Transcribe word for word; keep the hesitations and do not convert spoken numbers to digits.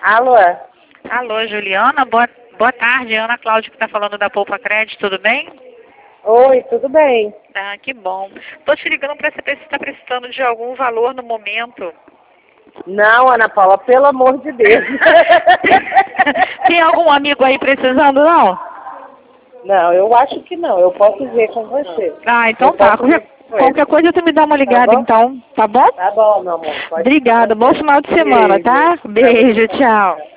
Alô? Alô, Juliana, boa, boa tarde. Ana Cláudia que está falando da Poupa Crédito, tudo bem? Oi, tudo bem? Ah, que bom. Estou te ligando para saber se está precisando de algum valor no momento. Não, Ana Paula, pelo amor de Deus. Tem algum amigo aí precisando, não? Não, eu acho que não. Eu posso ver com você. Ah, então Eu tá. posso ver Qualquer, com ele. qualquer coisa você me dá uma ligada, Tá bom? então, tá bom? Tá bom, meu amor. Pode Obrigada. ficar Bom tranquilo. final de semana, Beijo tá? pra você Beijo, também. tchau.